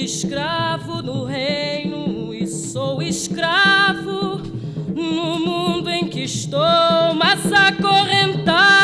escravo no reino e sou escravo no mundo em que estou, mas acorrentado